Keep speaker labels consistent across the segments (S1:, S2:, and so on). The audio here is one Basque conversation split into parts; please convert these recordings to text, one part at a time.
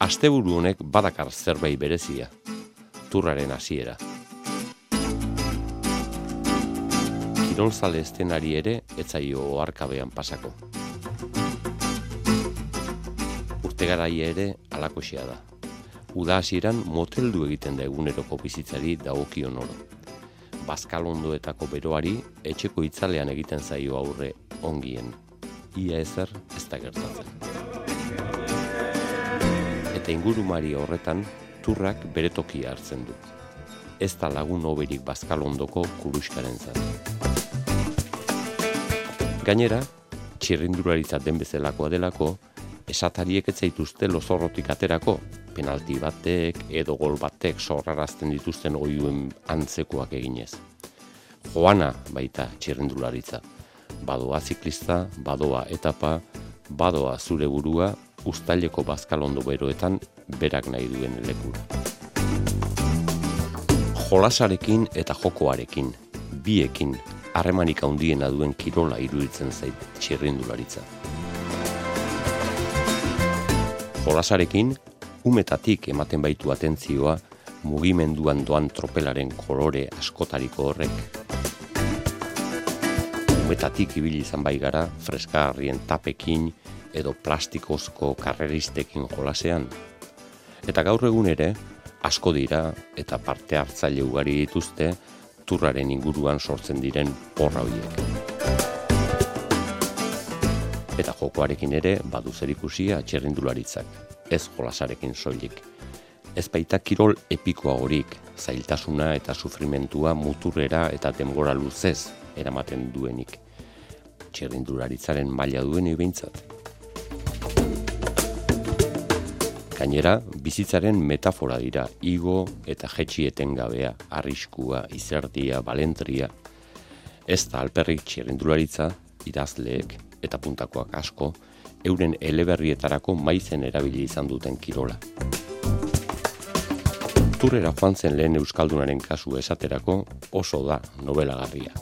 S1: Asteburu honek badakar zerbait berezia, turraren hasiera. Kirolzale estenari ere etzaio oharkabean pasako. Urte garaia ere alakoxea da. Uda hasieran moteldu egiten da eguneroko bizitzari dagokion oro. Bazkalondoetako beroari etxeko itzalean egiten zaio aurre ongien. Ia ezer ez da gertatzen. Eta ingurumari horretan turrak bere tokia hartzen du. Ez da lagun hoberik Bazkalondoko kuruskaren zat. Gainera, txirrindularitza den bezalakoa delako, esatariek ez zaituzte lozorrotik aterako, penalti batek edo gol batek sorrarazten dituzten oihuen antzekoak eginez. Joana baita txirrindularitza. Badoa ziklista, badoa etapa, badoa zure burua, uztaileko Bazkalondo beroetan berak nahi duen lekura. Jolasarekin eta jokoarekin, biekin, harremanik handiena duen kirola iruditzen zait txirrindularitza. Jolasarekin, umetatik ematen baitu atentzioa mugimenduan doan tropelaren kolore askotariko horrek. Umetatik ibili izan bai gara freskagarrien tapekin edo plastikozko karreristekin jolasean. Eta gaur egun ere, asko dira eta parte hartzaile ugari dituzte turraren inguruan sortzen diren porra horiek. Eta jokoarekin ere badu zerikusia txirrindularitzak, ez jolasarekin soilik. Ez baita kirol epikoagorik, zailtasuna eta sufrimentua muturrera eta denbora luzez eramaten duenik. Txirrindularitzaren maila duenei behintzat. Gainera, bizitzaren metafora dira, igo eta jetxi etengabea, arriskua, izerdia, balentria. Ez da alperrik txirrindularitza, idazleek eta puntakoak asko, euren eleberrietarako maizen erabili izan duten kirola. Turrera joan zen lehen euskaldunaren kasu esaterako oso da nobelagarria.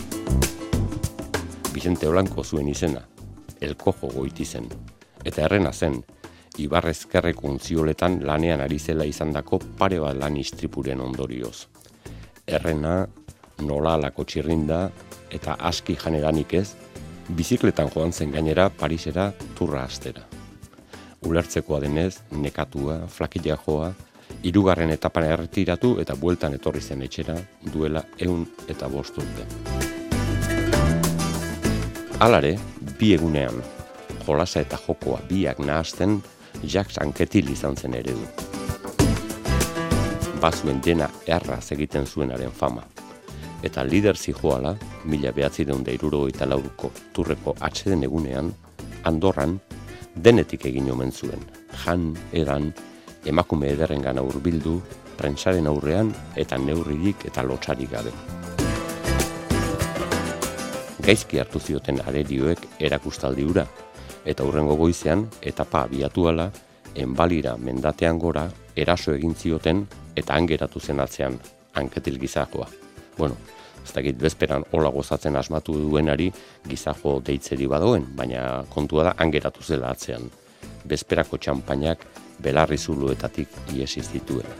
S1: Vicente Blanco zuen izena, El Cojo Goitizen, eta errena zen, Ibarrezkerreko untzioletan lanean ari zela izandako pare bat lan istripuren ondorioz. Errena, nola alako txirrinda eta aski janeranik ez, bizikletan joan zen gainera Parisera turra astera. Ulertzekoa denez, nekatua, flakila joa, 3. etapan erretiratu eta bueltan etorri zen etxera duela 105 urte. Halare, bi egunean, jolasa eta jokoa biak nahasten, Jacques Anquetil izan zen eredu. Bazuen dena erraz egiten zuenaren fama. Eta lider zijoala, 1974ko turreko atseden egunean, Andorran, denetik egin omen zuen. Jan, edan, emakume ederrengana hurbildu, prentsaren aurrean eta neurririk eta lotsarik gabe. Gaizki hartu zioten arerioek erakustaldi hura, eta hurrengo goizean etapa abiatuala, enbalira mendatean gora eraso egin zioten eta angeratu zen atzean, Anquetil gizajoa. Bueno, ez dakit bezperan hola gozatzen asmatu duenari gizajo deitzeri badoen, baina kontua da angeratu zela atzean. Bezperako txampainak belarri zuluetatik iesi zituen.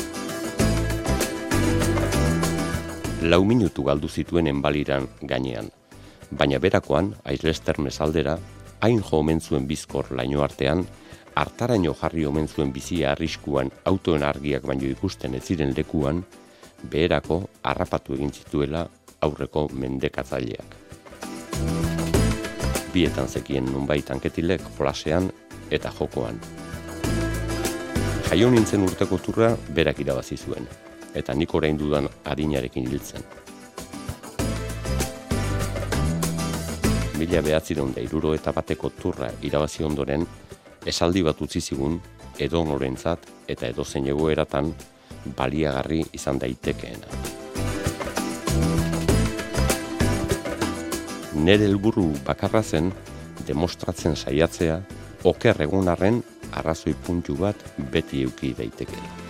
S1: 4 minutu galdu zituen enbaliran gainean, baina berakoan, Aislester mesaldera, hain jo omen zuen bizkor laino artean, hartaraino jarri omen zuen bizia arriskuan autoen argiak baino ikusten ez ziren lekuan, beherako harrapatu egin zituela aurreko mendekatzaileak. Bietan zekien nunbait Anquetilek jolasean eta jokoan. Jaio nintzen urteko turra berak irabazi zuen, eta nik orain dudan adinarekin hiltzen. 1971ko turra irabazi ondoren, esaldi bat utzi zigun edonorentzat eta edozein egoeratan baliagarri izan daitekeena. Nere helburu bakarra zen demostratzen saiatzea oker egon arren arrazoi puntu bat beti eduki daitekeela.